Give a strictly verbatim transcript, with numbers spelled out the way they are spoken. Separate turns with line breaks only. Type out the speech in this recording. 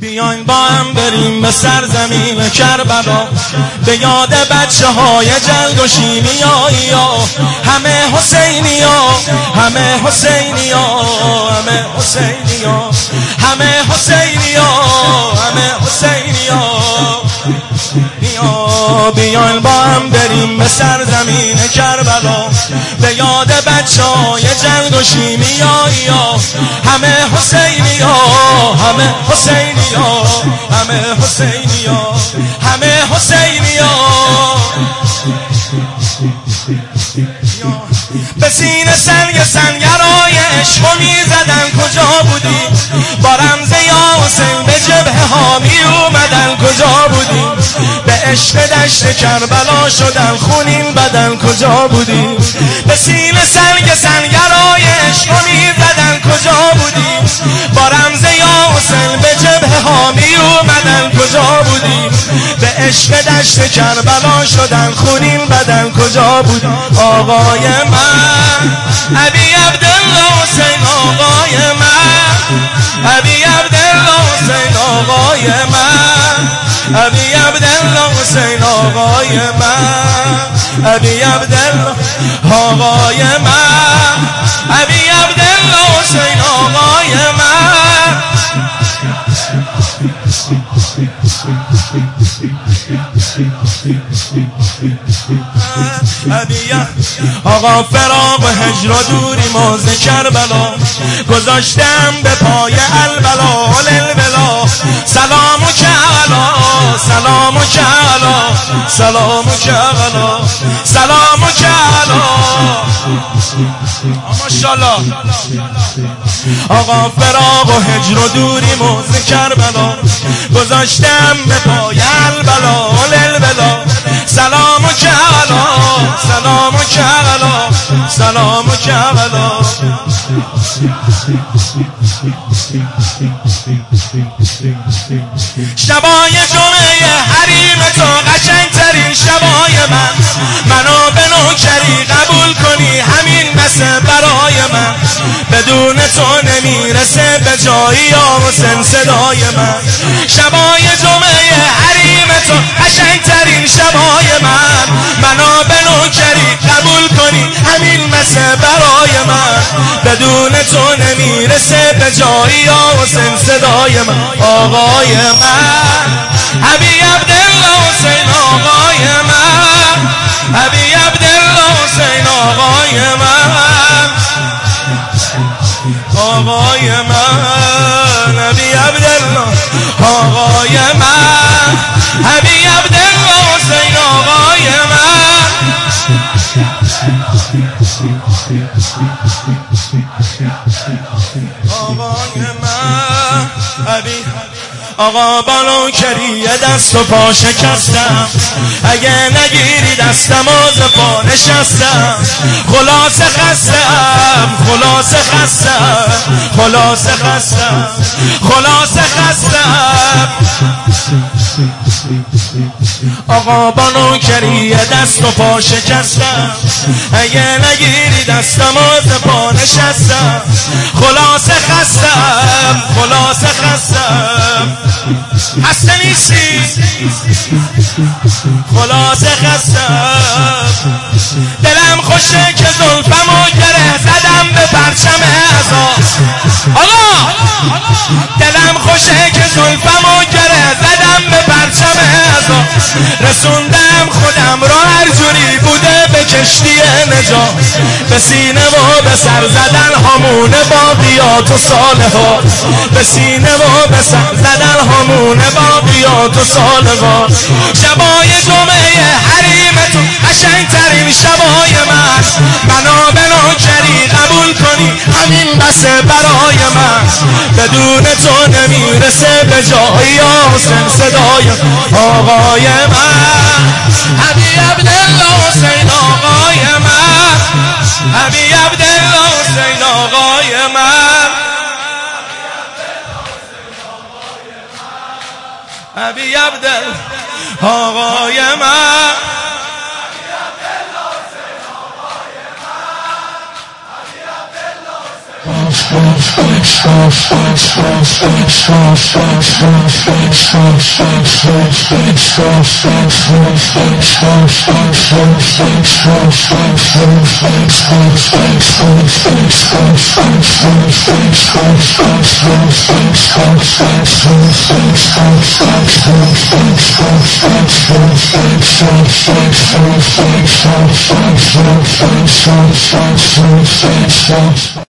بیاین با هم بریم به سرزمین کربلا، به یاد بچه های جنگ و شیمیایی ها. همه حسینی ها، همه حسینی ها، همه حسینی ها، همه حسینی ها، همه حسینی ها. بیاین با هم بریم به سرزمین کربلا، به یاد بچه های جنگ و شیمیایی ها. همه حسینی ها، همه حسینی ها، همه حسینی ها، همه حسینی ها. به سینه سنگ سنگرای عشق می زدن کجا بودی؟ با رمز یا حسین به جبهه ها می اومدن کجا بودی؟ به عشق دشت کربلا شدن خونین بدن کجا بودی؟ به سینه سنگ سنگرای عشق می زدن کجا بودی؟ با رمز یا حسین به جبهه ها می اومدن کجا بودی؟ به عشق دشت کربلا شدن خونین بدن کجا بودی؟ آقای من ابی عبدالله حسین، آقای من ابی عبدالله حسین، آقای من ابی عبدالله حسین، آقای من ابی عبدالله، آقای من ابی عبدالله حسین، آقای من. آقا فراق و هجر و دوری موز کربلا، گذاشتم به پای البلا البلا. سلام و کعلا، سلام و کعلا، سلام و کعلا، سلام و کعلا. ماشاءالله. آقا فراق و هجر و دوری موز کربلا، گذاشتم به پای البلا البلا. سلام و کعلا، سلام و کعلا، سلام و کعلا. شبای جمعه حریم تو قشنگترین شبای من، منو به نوکری قبول کنی همین بسه برای من. بدون تو نمیرسه به جایی یا حسین صدای من. شبای جمعه حریم تو قشنگترین شبای من، منو به نوکری قبول کنی همین بسه برای من. بدون تو نمیرسه به جایی یا حسین صدای من. آقای من ابی عبدالله حسین، آقای من ابی عبدالله حسین، آقای من آقای من ابی عبدالله، آقای من ابی عبدالله حسین، آقای من. آقای من ابی، آقا با نوکری دست و پا شکستم، اگه نگیری دستم از پا نشستم. خلاص خستم، خلاص خستم، خلاص خستم، خلاص خستم. آقا با نوکری دست و پا شکستم، اگه نگیری دستم از پا نشستم. خلاص خستم، خلاص خستم. خسته نیستی؟ خلاص خستم. دلم خوشه که زلفمو گره زدم به پرچم عزا. آقا دلم خوشه که زلفمو گره زدم به پرچم عزا. رسوندم خودم را هر جوری بوده به کشتی نجات. به سینه و به سر زدن هامون باقیات و صالحات. به سینه و به سر زدن هامون باقیات و صالحات. شبای جمعه حریمتون قشنگترین شبای من، بنا به نوکری قبول کنی همین بسه برای من. بدون تو نمیرسه به جایی حسین صدای. آقای من ابی عبدالله حسین، آقای من ابی عبدالله حسین، آقای من ابی عبدالله، آقای من
Of course. Shut